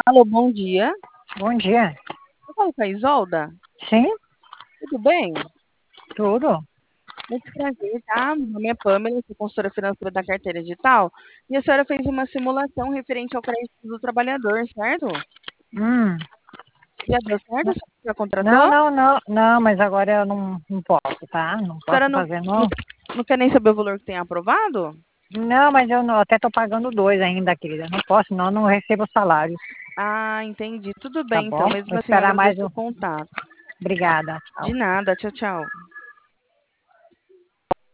Alô, bom dia. Bom dia. Eu falo com a Isolda? Sim, Tudo bem? tudo. Muito prazer, tá? Meu nome é Pamela, sou consultora financeira da Carteira Digital. E a senhora fez uma simulação referente ao crédito do trabalhador, certo? Hum, Já deu certo? A senhora já contratou? não, mas agora eu não posso, tá? Não A senhora posso fazer, não, não. não quer nem saber o valor que tem aprovado? Não, mas eu até tô pagando dois ainda, querida. Não posso, não recebo salário, Ah, entendi. Tudo tá bem, então. bom? Mesmo Vou assim, eu esperar mais agradeço um. o contato. Obrigada. De nada. Tchau, tchau.